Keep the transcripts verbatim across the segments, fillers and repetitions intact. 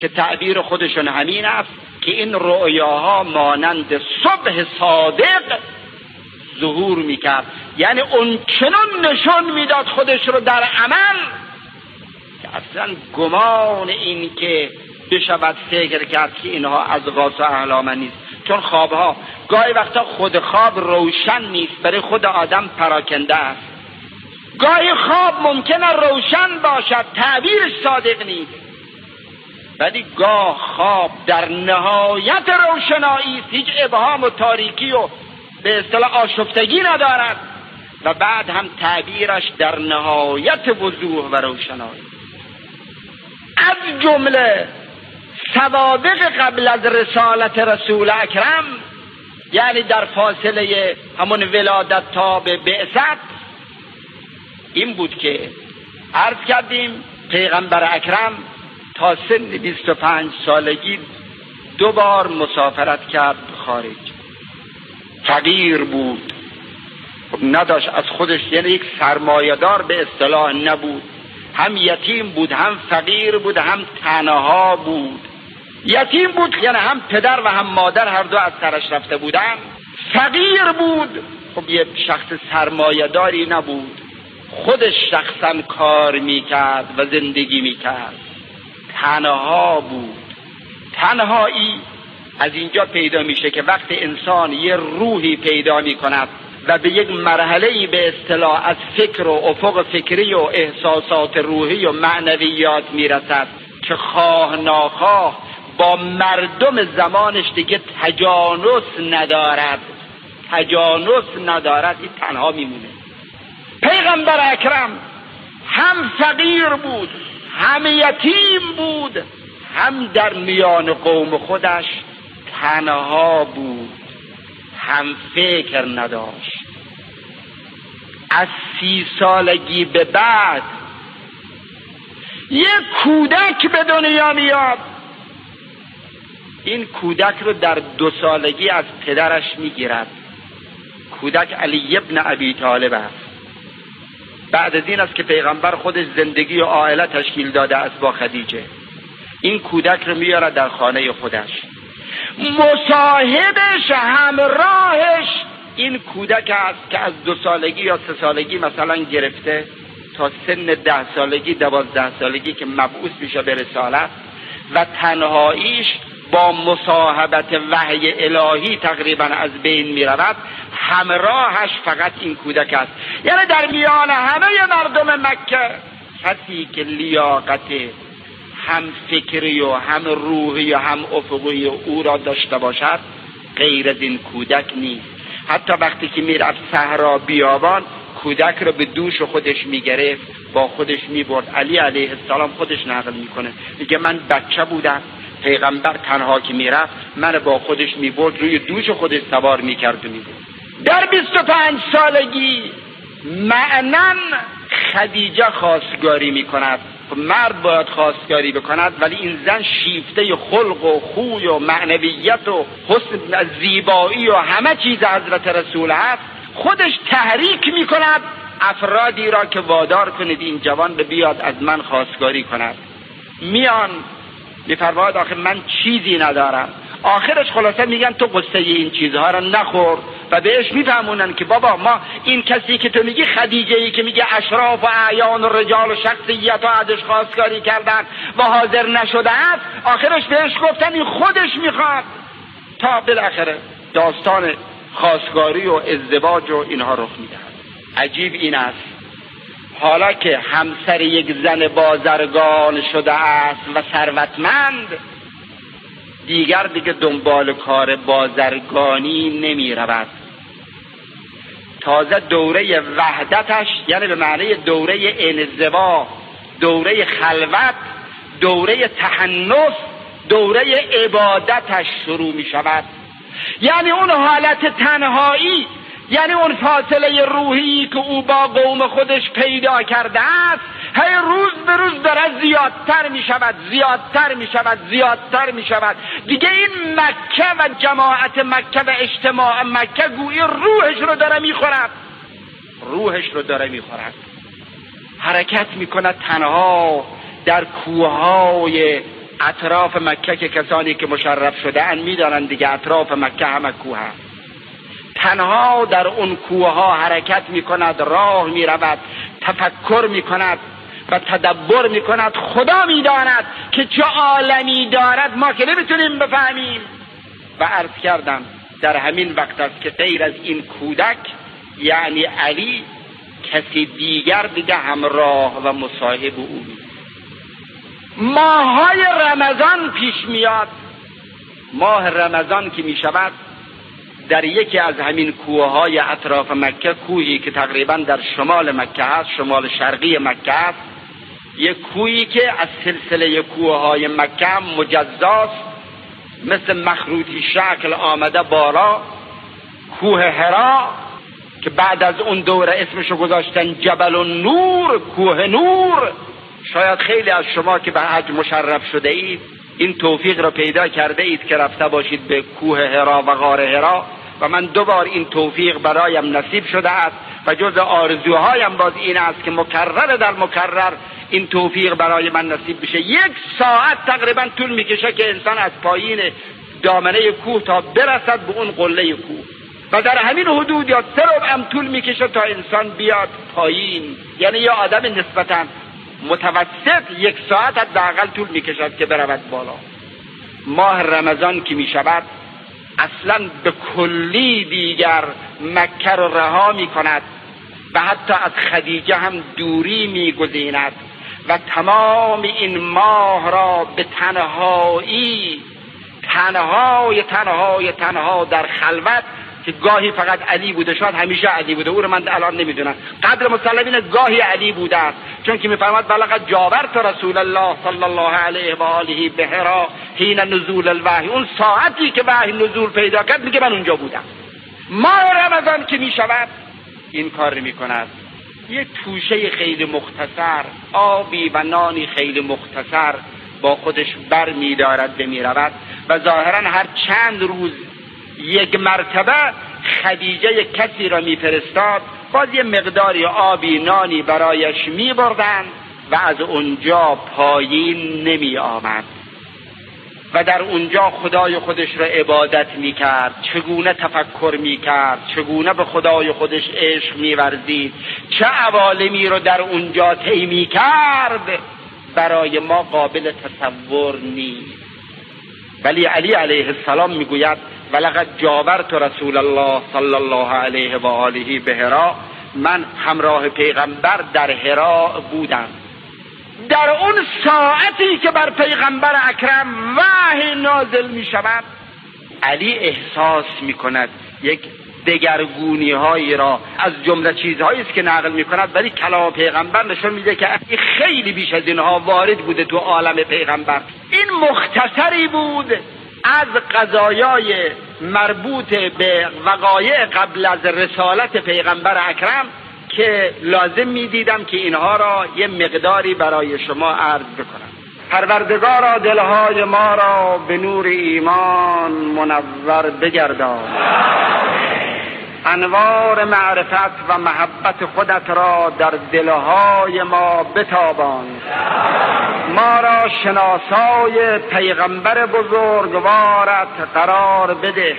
که تعبیر خودشون همین است که این رؤیاها مانند صبح صادق ظهور میکرد، یعنی اون چنان نشان میداد خودش رو در عمل که اصلا گمان این که بشود فکر کرد که اینها از غاص و احلام نیست. چون خوابها گاهی وقتا خود خواب روشن نیست، برای خود آدم پراکنده است. گاهی خواب ممکنه روشن باشد، تعبیرش صادق نیست، ولی گاه خواب در نهایت روشنایی است، هیچ ابهام و تاریکی و به اصطلاح آشفتگی ندارد، و بعد هم تعبیرش در نهایت وضوح و روشنایی. از جمله سوابق قبل از رسالت رسول اکرم، یعنی در فاصله همون ولادت تا به بعثت، این بود که عرض کردیم پیغمبر اکرم تا سن بیست و پنج سالگی دو بار مسافرت کرد خارج. فقیر بود، نداشت از خودش، یعنی یک سرمایه‌دار به اصطلاح نبود، هم یتیم بود، هم فقیر بود، هم تنها بود. یتیم بود یعنی هم پدر و هم مادر هر دو از سرش رفته بودن. فقیر بود، خب یه شخص سرمایه‌داری نبود، خودش شخصا کار میکرد و زندگی میکرد. تنها بود. تنهایی از اینجا پیدا میشه که وقتی انسان یه روحی پیدا میکند و به یک مرحله‌ای به اصطلاح از فکر و افق فکری و احساسات روحی و معنویات میرسد که خواه ناخواه با مردم زمانش دیگه تجانس ندارد تجانس ندارد این تنها میمونه. پیغمبر اکرم هم فقیر بود، هم یتیم بود، هم در میان قوم خودش تنها بود، هم فکر نداشت. از سی سالگی به بعد یک کودک به دنیا میاد. این کودک رو در دو سالگی از پدرش میگیرد. کودک علی ابن ابی طالب است. بعد از این است که پیغمبر خودش زندگی و عائله تشکیل داده است با خدیجه. این کودک رو میاره در خانه خودش. مصاحبش، همراهش این کودک است که از دو سالگی یا سه سالگی مثلا گرفته تا سن ده سالگی، دوازده سالگی که مبعوث میشه به رسالت، و تنهاییش با مصاحبت وحی الهی تقریبا از بین میرود. همراهش فقط این کودک است. یعنی در میان همه مردم مکه کسی که لیاقت هم فکری و هم روحی و هم افقی او را داشته باشد غیر از این کودک نیست. حتی وقتی که میرفت صحرا بیابان کودک را به دوش خودش میگرفت، با خودش میبرد. علی علیه السلام خودش نقل میکنه، میگه من بچه بودم، پیغمبر تنها که میرفت من با خودش میبرد، روی دوش خودش سوار میکرد و میبرد. در بیست و پنج سالگی معنن خدیجه خواستگاری میکند. مرد باید خواستگاری بکند، ولی این زن شیفته خلق و خوی و معنویت و حسن زیبایی و همه چیز حضرت رسول هست. خودش تحریک میکند افرادی را که وادار کنید این جوان به بیاد از من خواستگاری کند. میان میفرماید آخه من چیزی ندارم. آخرش خلاصه میگن تو قصه این چیزها را نخور، و بهش میفهمونن که بابا ما این کسی که تو میگی خدیجه ای که میگه اشراف و اعیان و رجال و شخصیت و ازش خواستگاری کردن و حاضر نشده است، آخرش بهش گفتن این خودش میخواد. تا بالاخره داستان خواستگاری و ازدواج و اینها رخ میدهد. عجیب این است حالا که همسر یک زن بازرگان شده است و ثروتمند، دیگر دیگه دنبال کار بازرگانی نمی رود. تازه دوره وحدتش، یعنی به معنی دوره انزوا، دوره خلوت، دوره تحنث، دوره عبادتش شروع می شود. یعنی اون حالت تنهایی، یعنی اون فاصله روحی که او با قوم خودش پیدا کرده است، هی روز به روز داره زیادتر می شود، زیادتر می شود، زیادتر می شود. دیگه این مکه و جماعت مکه و اجتماع مکه گویی روحش رو داره می خورد، روحش رو داره می خورد. حرکت می کند تنها در کوههای اطراف مکه که کسانی که مشرف شده ان میدانند دیگه اطراف مکه همه کوه هست. تنها در اون کوه ها حرکت میکند، راه میرود، تفکر میکند و تدبر میکند. خدا میداند که چه عالمی دارد ما که نمیتونیم بفهمیم. و عرض کردم در همین وقت است که غیر از این کودک یعنی علی کسی دیگر دیگه همراه و مصاحب او نیست. ماهای رمضان پیش میاد. ماه رمضان که میشود در یکی از همین کوههای اطراف مکه، کوهی که تقریبا در شمال مکه هست، شمال شرقی مکه هست، یک کوهی که از سلسله کوههای مکه هم مجزاست، مثل مخروطی شکل آمده بالا، کوه هرا که بعد از اون دوره اسمشو گذاشتن جبل النور، کوه نور. شاید خیلی از شما که به حج مشرف شده اید این توفیق را پیدا کرده اید که رفته باشید به کوه هرا و غار هرا، و من دو بار این توفیق برایم نصیب شده است و جز آرزوهایم باز این است که مکرر در مکرر این توفیق برای من نصیب بشه. یک ساعت تقریبا طول میکشه که انسان از پایین دامنه کوه تا برسد به اون قله کوه، و در همین حدود یا سه ربع هم طول میکشه تا انسان بیاد پایین. یعنی یه آدم نسبتاً متوسط یک ساعت حداقل طول میکشد که برود بالا. ماه رمضان که میشود اصلا به کلی دیگر مکه را رها میکند و حتی از خدیجه هم دوری میگزیند و تمام این ماه را به تنهایی تنهای تنهای تنها در خلوت، که گاهی فقط علی بوده، شاید همیشه علی بوده، او رو من الان نمیدونم، قدر مسلمین گاهی علی بوده است، چون که میفرماد بلغ جاورت رسول الله صلی الله علیه و آله به هرا حین نزول الوحی، اون ساعتی که وحی نزول پیدا کرد میگه من اونجا بودم. ماه رمضان که میشود این کار میکند، یه توشه خیلی مختصر، آبی و نانی خیلی مختصر با خودش بر میدارد به میرود و ظاهرا هر چند روز یک مرتبه خدیجه کسی را میفرستاد، باز یه مقداری آبی نانی برایش میبردند و از اونجا پایین نمی آمد و در اونجا خدای خودش را عبادت میکرد، چگونه تفکر میکرد، چگونه به خدای خودش عشق میورزید، چه عوالمی رو در اونجا طی میکرد، برای ما قابل تصور نیست. ولی علی علیه السلام میگوید ولقد جاورت رسول الله صلی الله علیه و آله به هرا، من همراه پیغمبر در هرا بودم. در اون ساعتی که بر پیغمبر اکرم وحی نازل می شود، علی احساس می کند یک دگرگونی هایی را، از جمله چیزهایی است که نقل می کند، ولی کلام پیغمبر نشون میده که خیلی بیش از اینها وارد بوده تو عالم پیغمبر. این مختصری بود از قضایای مربوط به وقایع قبل از رسالت پیغمبر اکرم که لازم می دیدم که اینها را یه مقداری برای شما عرض بکنم. پروردگارا دلهای ما را به نور ایمان منور بگردان، انوار معرفت و محبت خودت را در دلهای ما بتابان، ما را شناسای پیغمبر بزرگوارت قرار بده،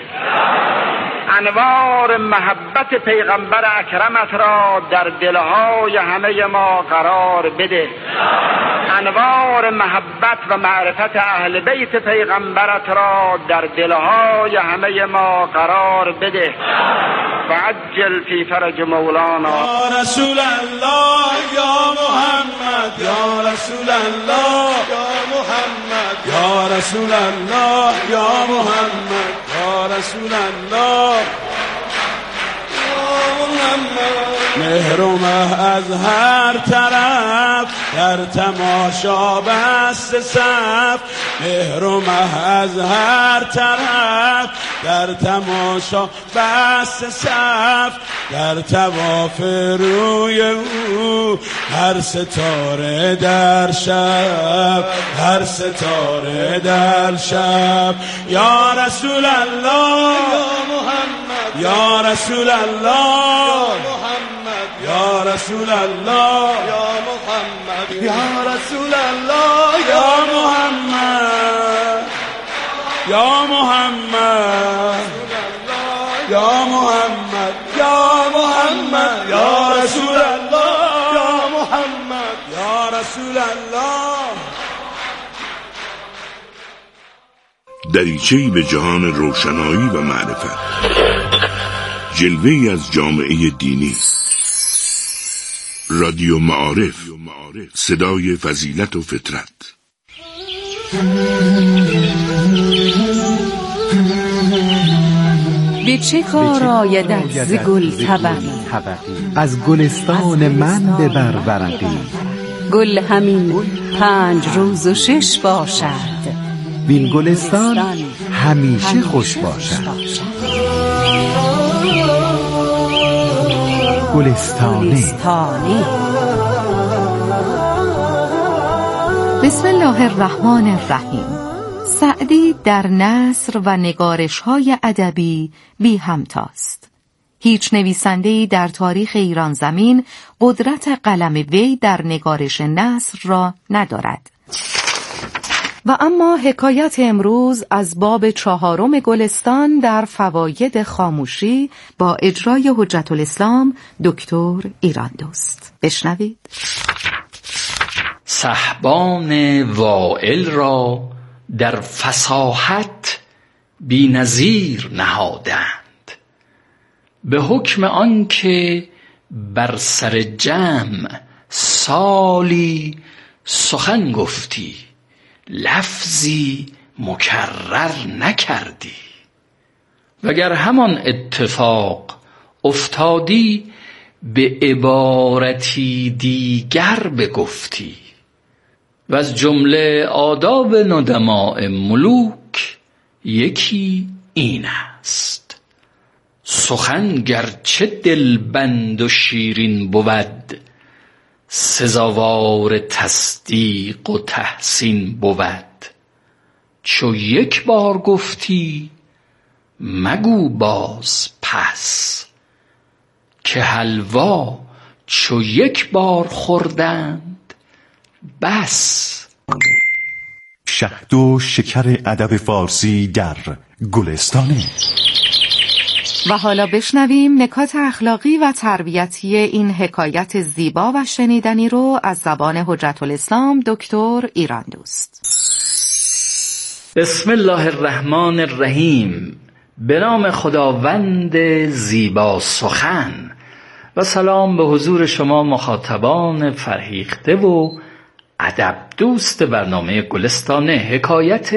انوار محبت پیغمبر اکرمت را در دلهای همه ما قرار بده، انوار محبت و معرفت اهل بیت پیغمبرت را در دلهای همه ما قرار بده و عجل فی فرج مولانا. یا رسول الله یا محمد، یا رسول الله یا محمد، یا رسول الله یا محمد، یا رسول الله یا محمد. مهر و مه از هر طرف در تماشا بست صف، مهر و مه از هر طرف در تماشا بست صف، در طواف روی او هر ستاره در شب، هر ستاره در شب. یا رسول الله یا محمد، یا رسول الله یا محمد، یا رسول الله یا محمد، یا رسول الله یا محمد. یا محمد یا محمد یا محمد یا رسول الله یا محمد یا رسول الله. دریچه‌ای به جهان روشنایی و معرفت، جلوه‌ای از جامعه دینی. رادیو معارف، صدای فضیلت و فطرت. به چه کار آیدت ز گل طبقی، از گلستان من ببر ورقی. گل همین پنج روز و شش باشد، وین گلستان همیشه خوش باشد. گلستانی. بسم الله الرحمن الرحیم. سعدی در نثر و نگارش‌های ادبی بی همتاست. هیچ نویسنده‌ای در تاریخ ایران زمین قدرت قلم وی در نگارش نثر را ندارد. و اما حکایت امروز از باب چهارم گلستان در فواید خاموشی با اجرای حجت الاسلام دکتر ایراندوست. بشنوید. صحبان وائل را در فصاحت بی نظیر نهادند، به حکم آنکه بر سر جمع سالی سخن گفتی، لفظی مکرر نکردی. وگر همان اتفاق افتادی، به عبارتی دیگر بگفتی. و از جمله آداب ندماء ملوک یکی این است: سخن گرچه دلبند و شیرین بود، سزاوار تصدیق و تحسین بود. چو یک بار گفتی مگو باز پس، که حلوا چو یک بار خوردند بس. شهد و شکر ادب فارسی در گلستانی. و حالا بشنویم نکات اخلاقی و تربیتی این حکایت زیبا و شنیدنی رو از زبان حجت الاسلام دکتر ایراندوست. بسم الله الرحمن الرحیم. به نام خداوند زیبا سخن. و سلام به حضور شما مخاطبان فرهیخته و ادب دوست برنامه گلستانه. حکایت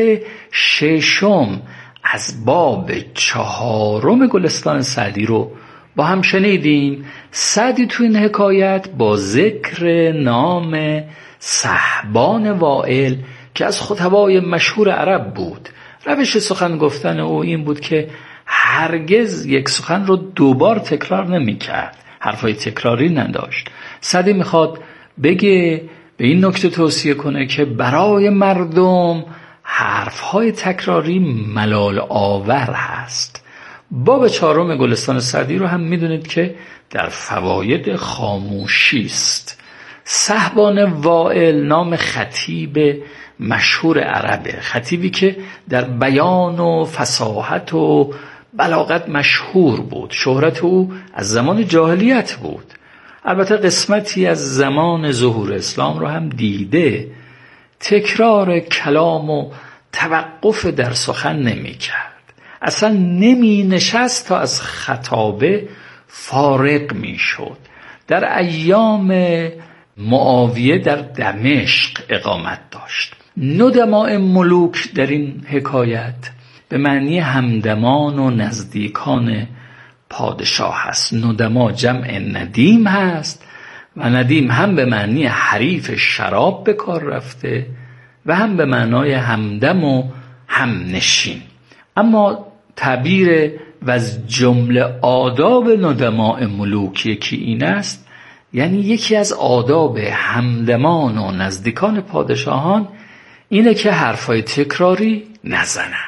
ششم از باب چهارم گلستان سعدی رو با هم شنیدیم. سعدی تو این حکایت با ذکر نام صحبان وائل که از خطبای مشهور عرب بود، روش سخن گفتن او این بود که هرگز یک سخن رو دوبار تکرار نمی کرد، حرفای تکراری نداشت. سعدی میخواد بگه، به این نکته توصیه کنه که برای مردم حرفهای تکراری ملال آور هست. باب چهارم گلستان سعدی رو هم میدونید که در فواید خاموشی است. صحبان وائل نام خطیب مشهور عربه، خطیبی که در بیان و فصاحت و بلاغت مشهور بود. شهرت او از زمان جاهلیت بود، البته قسمتی از زمان ظهور اسلام رو هم دیده. تکرار کلام و توقف در سخن نمی کرد، اصلا نمی نشست تا از خطابه فارغ می شد. در ایام معاویه در دمشق اقامت داشت. ندماء ملوک در این حکایت به معنی همدمان و نزدیکان پادشاه هست. ندما جمع ندیم هست و ندیم هم به معنی حریف شراب به کار رفته و هم به معنای همدم و همنشین. اما تعبیر و از جمله آداب ندماء ملوک یکی این است، یعنی یکی از آداب همدمان و نزدیکان پادشاهان اینه که حرفای تکراری نزنند.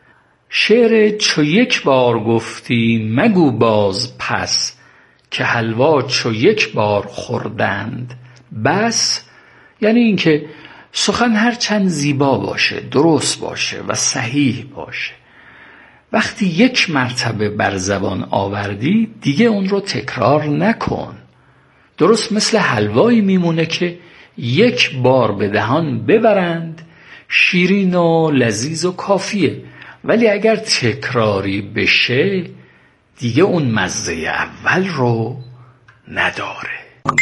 شعر چو یک بار گفتی مگو باز پس، که حلوا چو یک بار خوردند بس، یعنی اینکه سخن هر چند زیبا باشه، درست باشه و صحیح باشه، وقتی یک مرتبه بر زبان آوردی دیگه اون رو تکرار نکن. درست مثل حلوایی میمونه که یک بار به دهان ببرند، شیرین و لذیذ و کافیه، ولی اگر تکراری بشه دیگه اون مزه اول رو نداره.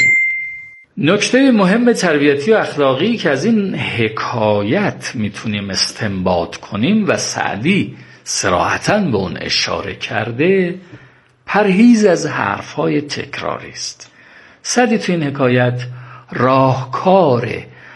نکته مهم تربیتی و اخلاقی که از این حکایت میتونیم استنباط کنیم و سعدی صراحتاً به اون اشاره کرده، پرهیز از حرفهای تکراری است. سعدی تو این حکایت راهکار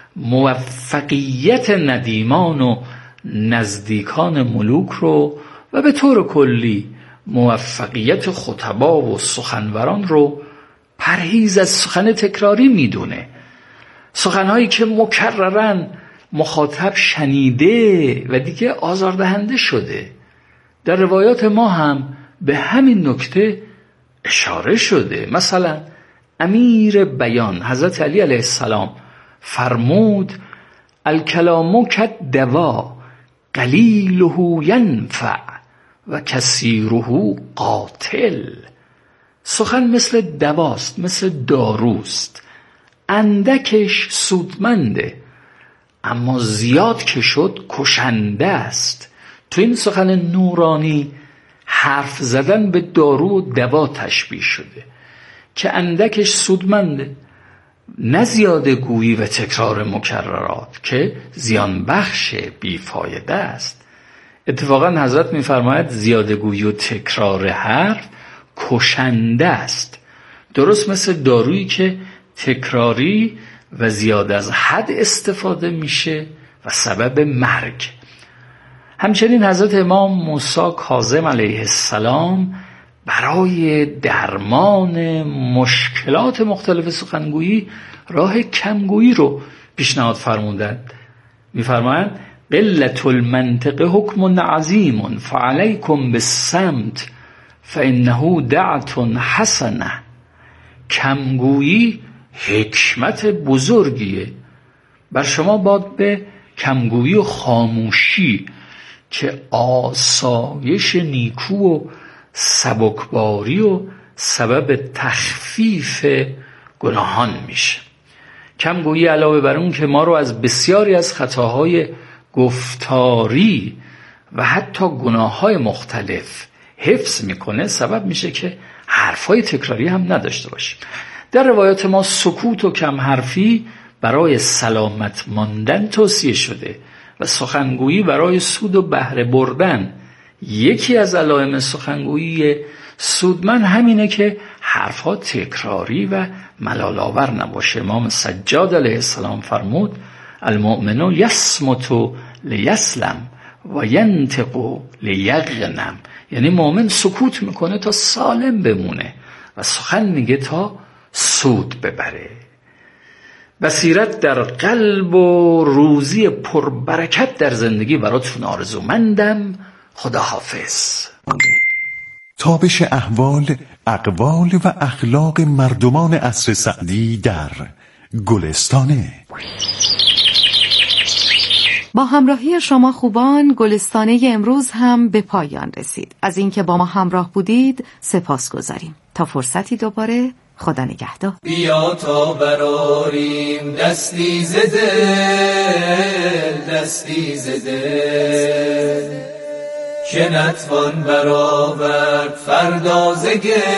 موفقیت ندیمان و نزدیکان ملوک رو و به طور کلی موفقیت خطبا و سخنوران رو پرهیز از سخن تکراری میدونه. سخنهایی که مکررن مخاطب شنیده و دیگه آزاردهنده شده. در روایات ما هم به همین نکته اشاره شده. مثلا امیر بیان حضرت علی علیه السلام فرمود الکلام کالدوا قلیله ینفع و کثیره قاتل. سخن مثل دواست، مثل داروست، اندکش سودمنده اما زیاد که شد کشنده است. تو این سخن نورانی حرف زدن به دارو و دوا تشبیه شده که اندکش سودمنده، نه زیاده گویی و تکرار مکررات که زیان بخش بیفایده است. اتفاقا حضرت می‌فرماید زیاده گویی و تکرار حرف کشنده است، درست مثل دارویی که تکراری و زیاد از حد استفاده میشه و سبب مرگ. همچنین حضرت امام موسی کاظم علیه السلام برای درمان مشکلات مختلف سخنگویی راه کمگویی رو پیشنهاد فرمودند. می‌فرمایند قلة المنطق حکم عظیم فعلیکم بالصمت فانه دعوة حسنه. کمگویی حکمت بزرگیه، بر شما باد به کمگویی و خاموشی که آسایش نیکو و سبکباری و سبب تخفیف گناهان میشه. کمگویی علاوه بر اون که ما رو از بسیاری از خطاهای گفتاری و حتی گناههای مختلف حفظ میکنه، سبب میشه که حرفای تکراری هم نداشته باشیم. در روایات ما سکوت و کم حرفی برای سلامت ماندن توصیه شده و سخنگویی برای سود و بهره بردن. یکی از علائم سخنگویی سودمند همینه که حرفها تکراری و ملال‌آور نباشه. امام سجاد علیه السلام فرمود المؤمن یصمت لیسلم و ینطق لیغنم. یعنی مؤمن سکوت میکنه تا سالم بمونه و سخن میگه تا سود ببره. بصیرت در قلب و روزی پربرکت در زندگی براتون آرزومندم. خدا حافظ. تابش احوال، اقوال و اخلاق مردمان عصر سعدی در گلستانه. با همراهی شما خوبان گلستانه امروز هم به پایان رسید. از اینکه با ما همراه بودید سپاس گذاریم. تا فرصتی دوباره، خدا نگهدار. بیا تا براریم دستی زده دستی زده که نتوان برآورد فردا ز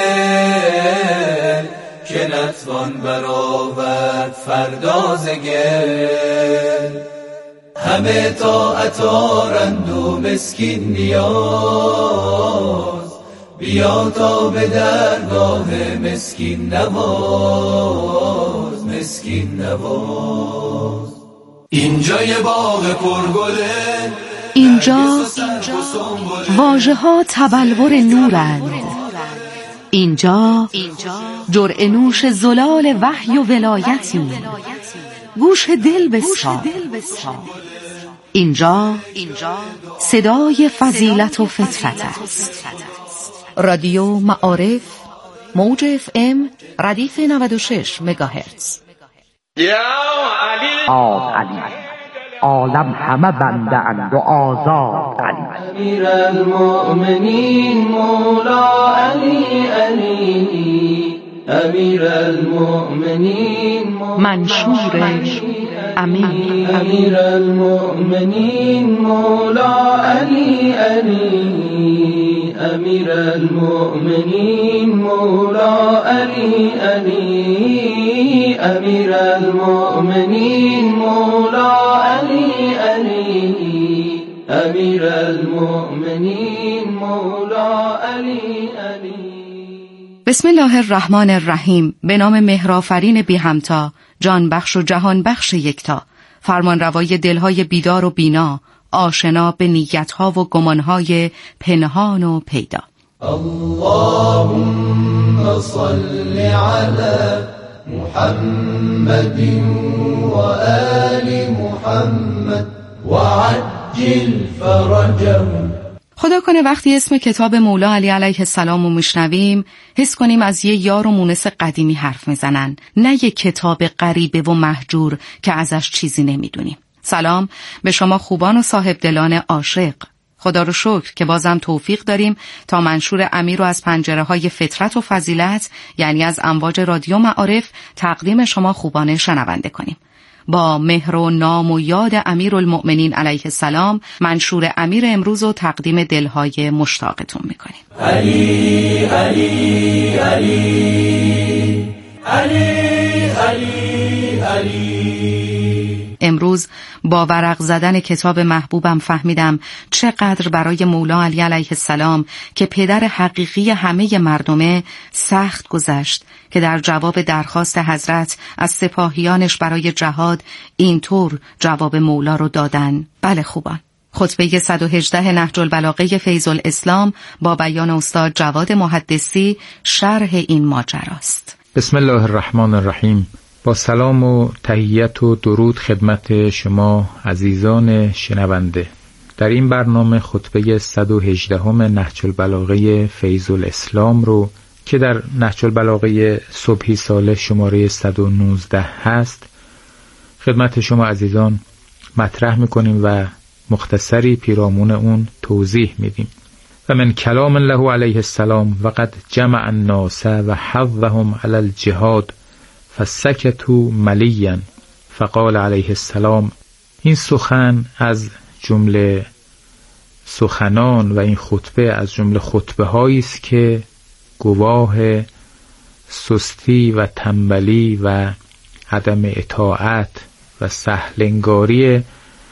گل که نتوان برآورد فردا ز گل. همه طاعت آرند و مسکین نیاز، بیا تا به درگاه مسکین نواز مسکین نواز. اینجا یه باغ پرگله، اینجا واژه ها تبلور نورند، اینجا جرعه نوش زلال وحی و ولایتی، گوش دل بسپار. اینجا صدای فضیلت و فطرت است. رادیو معارف، موج اف ام، ردیف نود و شش مگاهرتز. یا علی عالم همه بنده اند و آزاد علی. امیر المؤمنین مولا علی علی، امیر المؤمنین منشور امین. امیر المؤمنین مولا علی علی، امیر المؤمنین مولا علی علی، امیر المؤمنین مولا علی علی، امیر المؤمنین مولا علی علی. بسم الله الرحمن الرحیم. به نام مهرآفرین بی همتا، جان بخش و جهان بخش یکتا، فرمان روای دلهای بیدار و بینا، آشنا به نیتها و گمانهای پنهان و پیدا. اللهم صل علی محمد و آل محمد و عجل فرجهم. خدا کنه وقتی اسم کتاب مولا علی علیه السلام رو میشنویم حس کنیم از یه یار و مونس قدیمی حرف میزنن، نه یه کتاب غریبه و مهجور که ازش چیزی نمیدونیم. سلام به شما خوبان و صاحب دلان عاشق. خدا رو شکر که بازم توفیق داریم تا منشور امیر رو از پنجره های فطرت و فضیلت، یعنی از امواج رادیو معارف، تقدیم شما خوبان شنونده کنیم. با مهر و نام و یاد امیرالمؤمنین علیه السلام منشور امیر امروز و تقدیم دلهای مشتاقتون میکنیم. علی علی علی علی علی علی. امروز با ورق زدن کتاب محبوبم فهمیدم چقدر برای مولا علی علیه السلام که پدر حقیقی همه مردمه سخت گذشت که در جواب درخواست حضرت از سپاهیانش برای جهاد اینطور جواب مولا رو دادن. بله خوبان، خطبه صد و هجده نهج البلاغه فیض الاسلام با بیان استاد جواد محدثی شرح این ماجراست. بسم الله الرحمن الرحیم. با سلام و تحیت و درود خدمت شما عزیزان شنونده. در این برنامه خطبه صد و هجده نهج البلاغه فیض الاسلام رو که در نهج البلاغه صبحی ساله شماره صد و نوزده هست خدمت شما عزیزان مطرح میکنیم و مختصری پیرامون اون توضیح میدیم. و من کلام الله علیه السلام وقد جمع الناس و حظهم علی الجهاد فسکتوا ملیا فقال علیه السلام. این سخن از جمله سخنان و این خطبه از جمله خطبه هایی است که گواه سستی و تنبلی و عدم اطاعت و سهلنگاری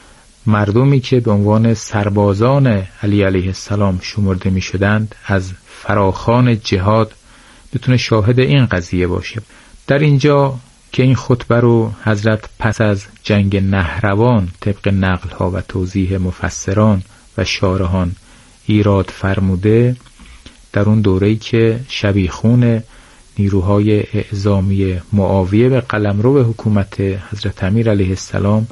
مردمی که به عنوان سربازان علی علیه السلام شمرده می شدند از فراخوان جهاد بتونه شاهد این قضیه باشه. در اینجا که این خطبه رو حضرت پس از جنگ نهروان طبق نقل ها و توضیح مفسران و شارحان ایراد فرموده، در اون دوره‌ای که شبیخون نیروهای اعزامی معاویه به قلمرو حکومت حضرت امیر علیه السلام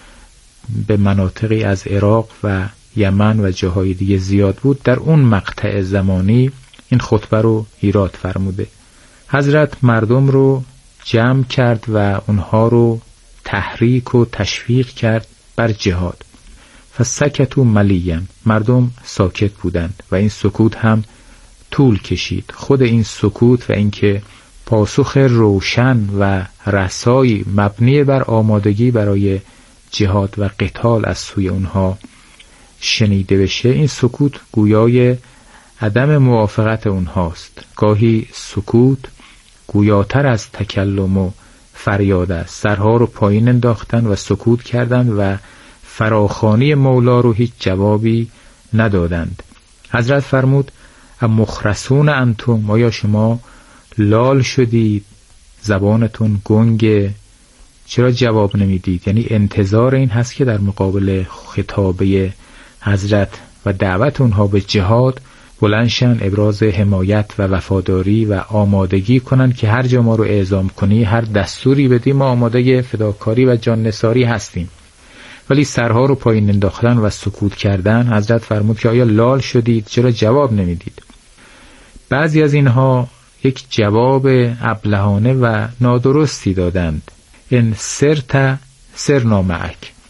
به مناطقی از عراق و یمن و جاهای دیگه زیاد بود، در اون مقطع زمانی این خطبه رو ایراد فرموده. حضرت مردم رو جمع کرد و اونها رو تحریک و تشویق کرد بر جهاد. فسکتوا ملیا، مردم ساکت بودند و این سکوت هم طول کشید. خود این سکوت و اینکه پاسخ روشن و رسایی مبنی بر آمادگی برای جهاد و قتال از سوی اونها شنیده بشه، این سکوت گویای عدم موافقت اونهاست. گاهی سکوت گویاتر از تکلم و فریاد است. سرها رو پایین انداختن و سکوت کردند و فراخوانی مولا رو هیچ جوابی ندادند. حضرت فرمود مخرسون انتم، آیا شما لال شدید؟ زبانتون گنگه؟ چرا جواب نمیدید؟ یعنی انتظار این هست که در مقابل خطابه حضرت و دعوت اونها به جهاد بلندشن، ابراز حمایت و وفاداری و آمادگی کنن که هر جا ما رو اعزام کنی، هر دستوری بدی، ما آماده فداکاری و جان نثاری هستیم. ولی سرها رو پایین انداختن و سکوت کردن. حضرت فرمود که آیا لال شدید؟ چرا جواب نمیدید؟ بعضی از اینها یک جواب ابلهانه و نادرستی دادند. ان سرت سرنا معک،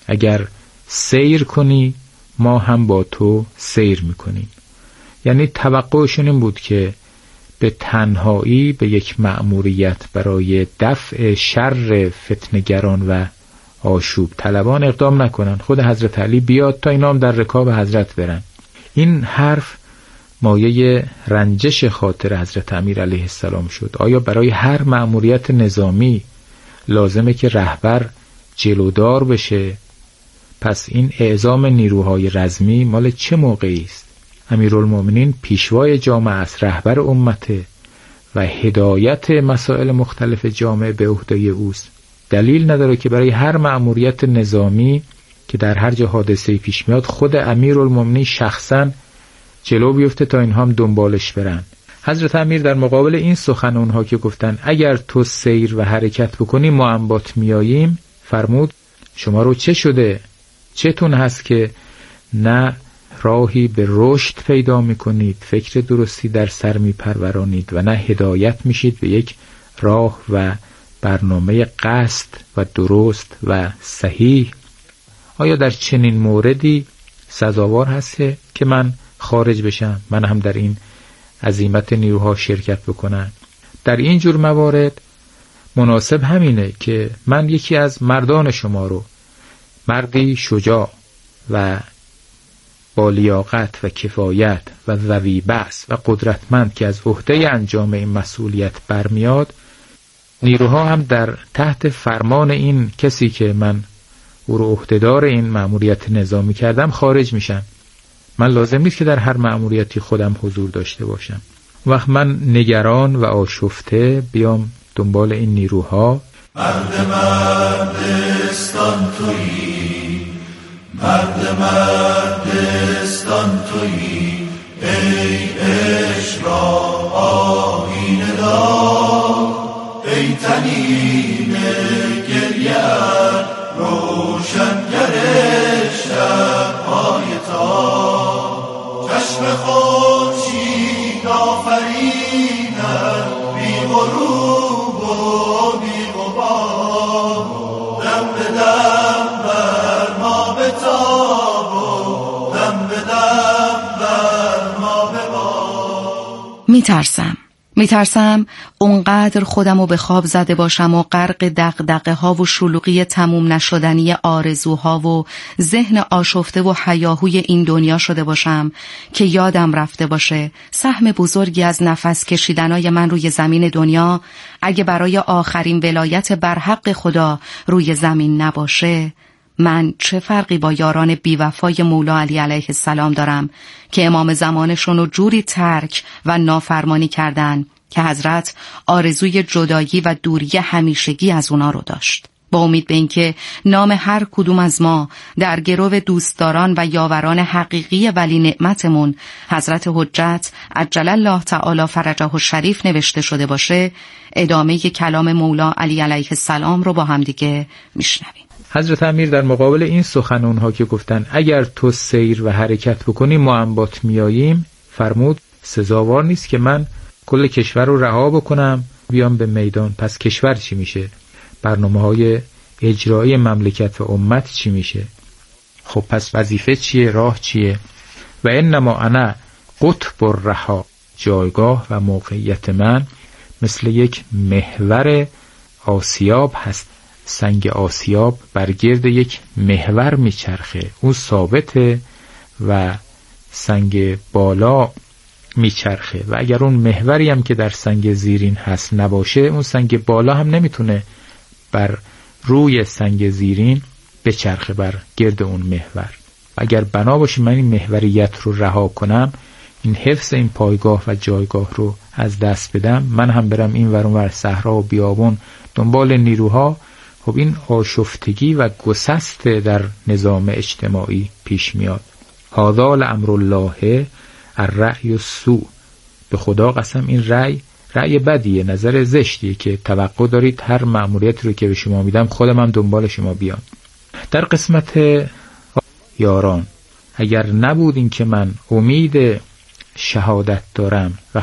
اگر سیر کنی ما هم با تو سیر میکنیم. یعنی توقعشون این بود که به تنهایی به یک مأموریت برای دفع شر فتنه‌گران و آشوب طلبان اقدام نکنن، خود حضرت علی بیاد تا اینا هم در رکاب حضرت برن. این حرف مایه رنجش خاطر حضرت امیر علیه السلام شد. آیا برای هر مأموریت نظامی لازمه که رهبر جلودار بشه؟ پس این اعزام نیروهای رزمی مال چه موقعی است؟ امیرالمومنین پیشوای جامعه است، رهبر امته و هدایت مسائل مختلف جامعه به عهده اوست. دلیل نداره که برای هر مأموریت نظامی که در هر جا حادثه پیش میاد خود امیرالمومنین شخصاً جلو بیفته تا اینها هم دنبالش برن. حضرت امیر در مقابل این سخن اونها که گفتن اگر تو سیر و حرکت بکنی ما هم بات میاییم، فرمود شما رو چه شده؟ چتون هست که نه راهی به رشد پیدا میکنید، فکر درستی در سر میپرورانید و نه هدایت میشید به یک راه و برنامه قصد و درست و صحیح؟ آیا در چنین موردی سزاوار هست که من خارج بشم، من هم در این عزیمت نیروها شرکت بکنم؟ در این جور موارد مناسب همینه که من یکی از مردان شما رو، مردی شجاع و با لیاقت و کفایت و ذوی بأس و قدرتمند که از عهده انجام این مسئولیت برمیاد، نیروها هم در تحت فرمان این کسی که من او رو عهدهدار این مأموریت نظامی کردم خارج میشن. من لازم نیست که در هر مأموریتی خودم حضور داشته باشم. وقت من نگران و آشفته بیام دنبال این نیروها. مرد مردستان تویی، مرد مردستان تویی، ای عشق را آیینه دار، ای تنین گریه‌ات روشنگر شب‌های تار، چشم خورشید آفرینت بی غروب و بی غبار، دم به دم بر ما بتاب و دم به دم بر ما ببار. میترسم میترسم اونقدر خودمو به خواب زده باشم و غرق دغدغه ها و شلوغی تموم نشدنی آرزوها و ذهن آشفته و هیاهوی این دنیا شده باشم که یادم رفته باشه سهم بزرگی از نفس کشیدنای من روی زمین دنیا اگه برای آخرین ولایت بر حق خدا روی زمین نباشه، من چه فرقی با یاران بیوفای مولا علی علیه السلام دارم که امام زمانشون رو جوری ترک و نافرمانی کردن که حضرت آرزوی جدایی و دوری همیشگی از اونا رو داشت. با امید به اینکه نام هر کدوم از ما در گرو دوستداران و یاوران حقیقی ولی نعمتمون حضرت حجت عجل الله تعالی فرجه الشریف نوشته شده باشه، ادامه کلام مولا علی علیه السلام رو با هم دیگه میشنویم. حضرت امیر در مقابل این سخن اونها که گفتن اگر تو سیر و حرکت بکنی ما هم بات میاییم، فرمود سزاوار نیست که من کل کشور رو رها بکنم بیام به میدان. پس کشور چی میشه؟ برنامه های اجرایی مملکت و امت چی میشه؟ خب پس وظیفه چیه؟ راه چیه؟ و انما انا قطب الرها، جایگاه و موقعیت من مثل یک محور آسیاب هست. سنگ آسیاب بر گرد یک محور میچرخه، اون ثابته و سنگ بالا میچرخه و اگر اون محوری هم که در سنگ زیرین هست نباشه، اون سنگ بالا هم نمیتونه بر روی سنگ زیرین بچرخه بر گرد اون محور. اگر بنا باشه من این محوریت رو رها کنم، این حفظ این پایگاه و جایگاه رو از دست بدم، من هم برم این ور اون ور صحرا و بیابون دنبال نیروها، خب این آشفتگی و گسست در نظام اجتماعی پیش میاد. هذا لامر الله الرأی السوء، به خدا قسم این رأی رأی بدیه، نظر زشتیه که توقع دارید هر مأموریت رو که به شما میدم خودم هم دنبال شما بیام. در قسمت یاران اگر نبود این که من امید شهادت دارم و